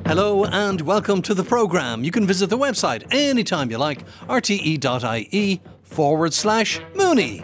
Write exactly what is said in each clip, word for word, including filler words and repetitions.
Hello and welcome to the programme. You can visit the website anytime you like, rte.ie forward slash Mooney.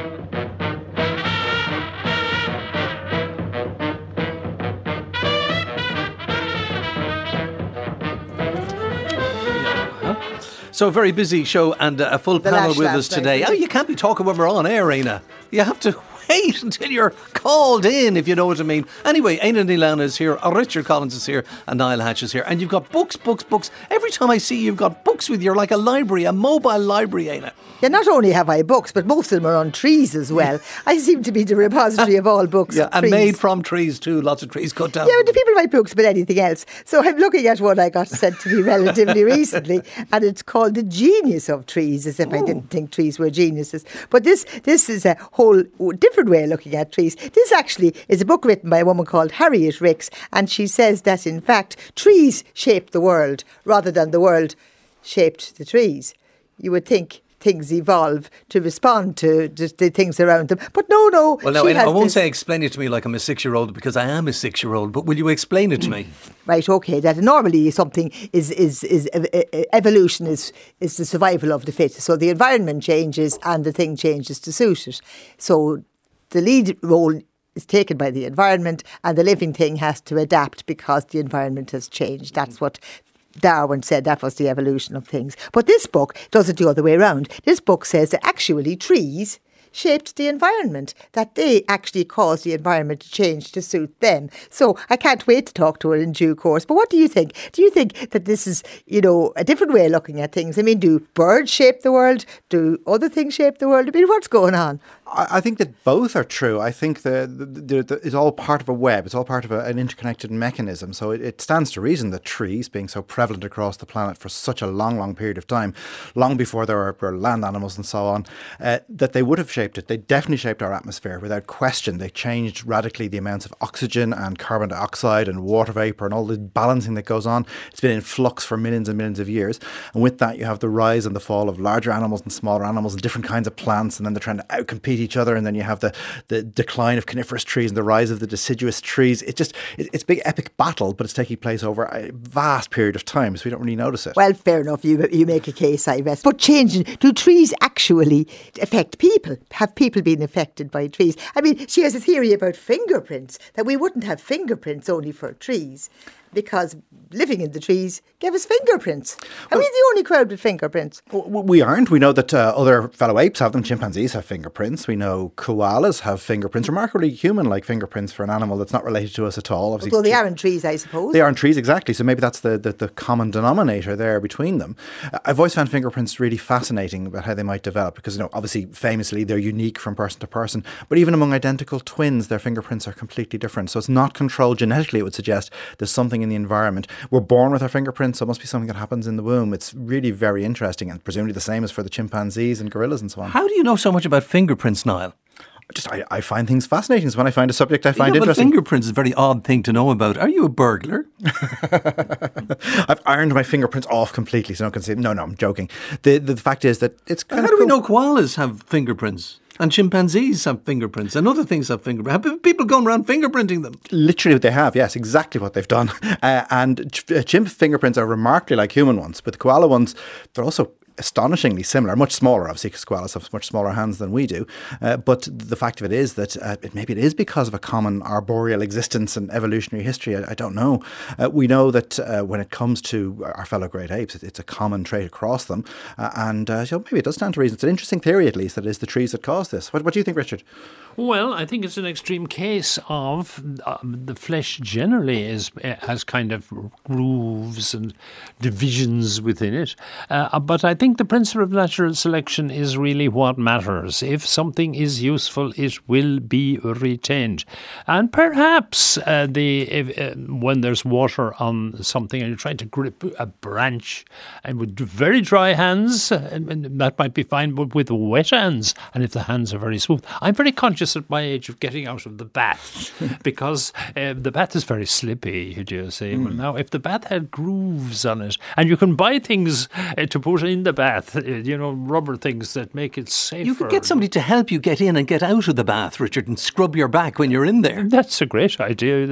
So a very busy show and a full The panel lash with last us today. night, Oh, you can't be talking when we're on air, Aina. You have to wait until you're called in, if you know what I mean. Anyway, Aina Neelan is here, uh, Richard Collins is here, and Niall Hatch is here. And you've got books, books, books. Every time I see you, you've got books with you, like a library, a mobile library, Aina. Yeah, not only have I books, but most of them are on trees as well. I seem to be the repository of all books. Yeah, on and trees. made from trees too, lots of trees cut down. Yeah, the people write books about anything else. So I'm looking at one I got sent to me relatively recently, and it's called The Genius of Trees, as if Ooh. I didn't think trees were geniuses. But this this is a whole different way of looking at trees. This actually is a book written by a woman called Harriet Ricks, and she says that, in fact, trees shaped the world rather than the world shaped the trees. You would think things evolve to respond to just the things around them. But no, no. Well, no, she I has won't this- say explain it to me like I'm a six-year-old, because I am a six-year-old, but will you explain it to me? Right, okay, that normally something is, is, is uh, uh, evolution is, is the survival of the fittest. So the environment changes and the thing changes to suit it. So the lead role is taken by the environment, and the living thing has to adapt because the environment has changed. That's what Darwin said, that was the evolution of things. But this book does it the other way around. This book says that actually trees shaped the environment, that they actually caused the environment to change to suit them. So I can't wait to talk to her in due course. But what do you think? Do you think that this is, you know, a different way of looking at things? I mean, do birds shape the world? Do other things shape the world? I mean, what's going on? I I think that both are true. I think that the, the, the, it's all part of a web. It's all part of a, an interconnected mechanism. So it, it stands to reason that trees, being so prevalent across the planet for such a long, long period of time, long before there were, were land animals and so on, uh, that they would have shaped it. They definitely shaped our atmosphere without question. They changed radically the amounts of oxygen and carbon dioxide and water vapour and all the balancing that goes on. It's been in flux for millions and millions of years. And with that, you have the rise and the fall of larger animals and smaller animals and different kinds of plants. And then they're trying to outcompete each other, and then you have the, the decline of coniferous trees and the rise of the deciduous trees. It just it, it's a big epic battle, but it's taking place over a vast period of time, so we don't really notice it. Well, fair enough, you you make a case, I guess. But changing, do trees actually affect people? Have people been affected by trees? I mean, she has a theory about fingerprints, that we wouldn't have fingerprints only for trees, because living in the trees gave us fingerprints. Are we the only crowd with fingerprints? W- We aren't. We know that uh, other fellow apes have them. Chimpanzees have fingerprints. We know koalas have fingerprints, remarkably human-like fingerprints for an animal that's not related to us at all. Obviously, Although they are in trees, I suppose. They are in trees, exactly. So maybe that's the, the, the common denominator there between them. Uh, I've always found fingerprints really fascinating about how they might develop, because, you know, obviously, famously, they're unique from person to person. But even among identical twins, their fingerprints are completely different. So it's not controlled genetically, it would suggest. There's something in the environment. We're born with our fingerprints, so it must be something that happens in the womb. It's really very interesting, and presumably the same as for the chimpanzees and gorillas and so on. How do you know so much about fingerprints, Niall? Just I, I find things fascinating. So when I find a subject I find yeah, but interesting. fingerprints is a very odd thing to know about. Are you a burglar? I've ironed my fingerprints off completely, so no one can see. No, no, I'm joking. The the fact is that it's kind How of do we cool. know koalas have fingerprints? And chimpanzees have fingerprints, and other things have fingerprints. Have people going around fingerprinting them? Literally what they have, yes, exactly what they've done. Uh, and ch- uh, chimp fingerprints are remarkably like human ones, but the koala ones, they're also astonishingly similar, much smaller, obviously, because koalas have much smaller hands than we do. Uh, but the fact of it is that uh, it, maybe it is because of a common arboreal existence and evolutionary history. I, I don't know. Uh, we know that uh, when it comes to our fellow great apes, it, it's a common trait across them. Uh, and uh, so maybe it does stand to reason. It's an interesting theory, at least, that it is the trees that cause this. What, what do you think, Richard? Well, I think it's an extreme case of um, the flesh generally is has kind of grooves and divisions within it. Uh, but I think the principle of natural selection is really what matters. If something is useful, it will be retained. And perhaps uh, the if, uh, when there's water on something and you're trying to grip a branch and with very dry hands, uh, and that might be fine, but with wet hands, and if the hands are very smooth. I'm very conscious at my age of getting out of the bath because uh, the bath is very slippy, you do see. Mm. Well, now, if the bath had grooves on it, and you can buy things uh, to put in the bath, uh, you know, rubber things that make it safer. You could get somebody to help you get in and get out of the bath, Richard, and scrub your back when you're in there. That's a great idea.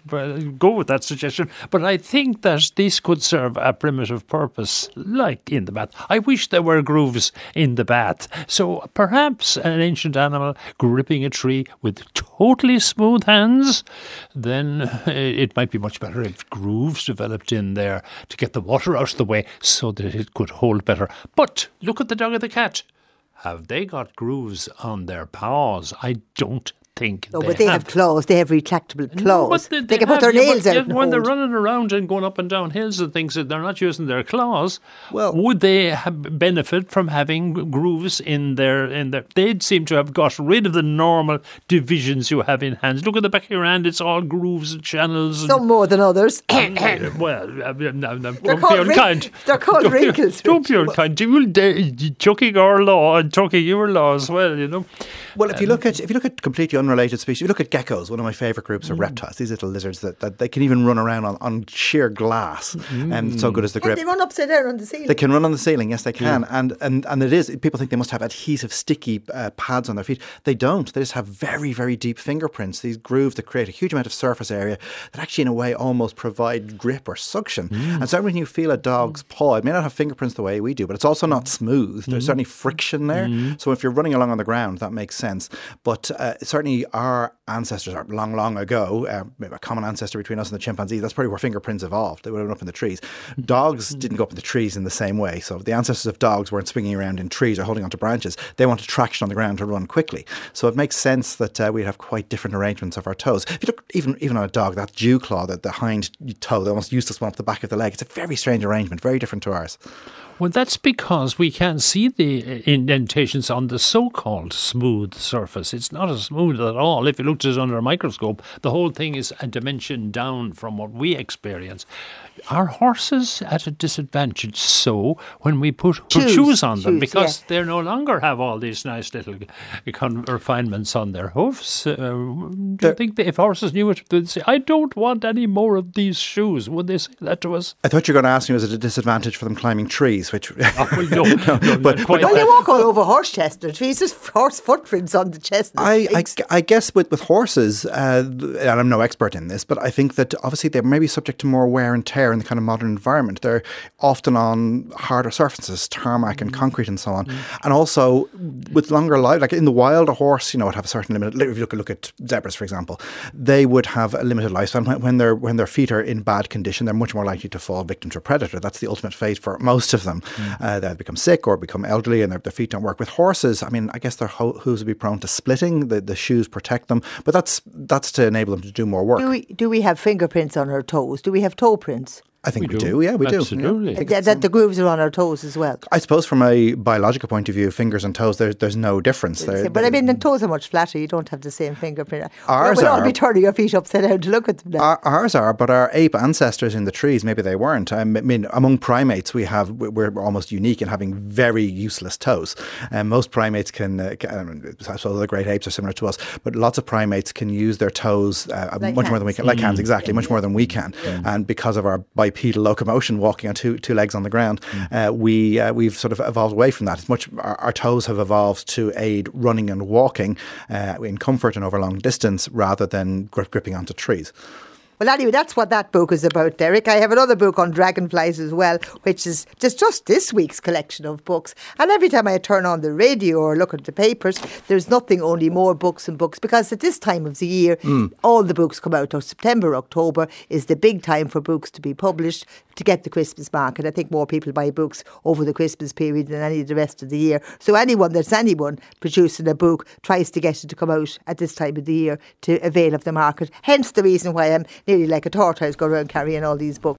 Go with that suggestion. But I think that this could serve a primitive purpose, like in the bath. I wish there were grooves in the bath. So perhaps an ancient animal gripping a tree with totally smooth hands, then it might be much better if grooves developed in there to get the water out of the way so that it could hold better. But look at the dog and the cat. Have they got grooves on their paws? I don't think No, they but they have. have claws. They have retractable claws. But they, can put have, their yeah, nails but, out. yeah, and when they're hold. running around and going up and down hills and things, that they're not using their claws. Well- would they have benefit from having grooves in their in their? They'd seem to have got rid of the normal divisions you have in hands. Look at the back of your hand; it's all grooves and channels. And, Some more than others. well, uh, no, no, They're don't called be wrin- unkind. they're called Don't be- wrinkles, Don't be unkind. You will de- chucking our law and chucking your law as well. You know. Well, if you look at if you look at completely unrelated species, if you look at geckos, one of my favourite groups are reptiles. These little lizards that, that they can even run around on, on sheer glass, and so good is the Can grip. they run upside down on the ceiling? They can run on the ceiling, yes, they can, and and and it is. People think they must have adhesive, sticky uh, pads on their feet. They don't. They just have very, very deep fingerprints. These grooves that create a huge amount of surface area that actually, in a way, almost provide grip or suction. And so when you feel a dog's paw, it may not have fingerprints the way we do, but it's also not smooth. There's certainly friction there. So if you're running along on the ground, that makes sense. But uh, certainly our ancestors, are long, long ago, uh, maybe a common ancestor between us and the chimpanzees, that's probably where fingerprints evolved. They would have been up in the trees. Dogs didn't go up in the trees in the same way. So the ancestors of dogs weren't swinging around in trees or holding onto branches. They wanted traction on the ground to run quickly. So it makes sense that uh, we'd have quite different arrangements of our toes. If you look even even on a dog, that dew claw, that the hind toe, the almost useless one off the back of the leg, it's a very strange arrangement, very different to ours. Well, that's because we can't see the indentations on the so-called smooth surface. It's not as smooth at all. If you looked at it under a microscope, the whole thing is a dimension down from what we experience. Are horses at a disadvantage so when we put, put Shoes, shoes on them shoes, because yeah. they no longer have all these nice little con- refinements on their hoofs? Uh, do you think that if horses knew it, they'd say, I don't want any more of these shoes? Would they say that to us? I thought you were going to ask me, was it a disadvantage for them climbing trees? Which Oh, well, no, no, no, but- not quite Well, that. you walk all over horse chestnut trees. There's horse footprints on the chestnut. I, I, twigs. I guess with, with horses, uh, and I'm no expert in this, but I think that obviously they're maybe subject to more wear and tear in the kind of modern environment. They're often on harder surfaces, tarmac and concrete and so on. And also with longer life, like in the wild, a horse, you know, would have a certain limit. If you look, look at zebras, for example, they would have a limited lifespan. When, when, they're, when their feet are in bad condition, they're much more likely to fall victim to a predator. That's the ultimate fate for most of them. Mm. Uh, they become sick or become elderly and their, their feet don't work. With horses, I mean, I guess their ho- hooves would be prone to splitting. The, the shoes protect them, but that's that's to enable them to do more work. Do we, do we have fingerprints on our toes? Do we have toe prints? I think We we, do. do. Yeah, we Absolutely. do. Yeah. Yeah, that the grooves are on our toes as well. I suppose from a biological point of view, fingers and toes, there's there's no difference. They're- But I mean, they- the toes are much flatter. You don't have the same fingerprint. Ours We'll all are. be turning your feet upside down to look at them now. Our, ours are, but our ape ancestors in the trees, maybe they weren't. I mean, among primates, we have we're almost unique in having very useless toes. And most primates can, uh, can, I suppose the great apes are similar to us, but lots of primates can use their toes uh, Like much more than we hands. can, like hands, exactly, much more than we can. And because of our bipedal locomotion, walking on two two legs on the ground, uh, we uh, we've sort of evolved away from that. It's much our, our toes have evolved to aid running and walking uh, in comfort and over long distance, rather than grip, gripping onto trees. Well, anyway, that's what that book is about, Derek. I have another book on dragonflies as well, which is just, just this week's collection of books. And every time I turn on the radio or look at the papers, there's nothing, only more books and books. Because at this time of the year, mm. all the books come out. Or September, October is the big time for books to be published to get the Christmas market. I think more people buy books over the Christmas period than any of the rest of the year. So anyone that's anyone producing a book tries to get it to come out at this time of the year to avail of the market. Hence the reason why I'm nearly like a tortoise going around carrying all these books.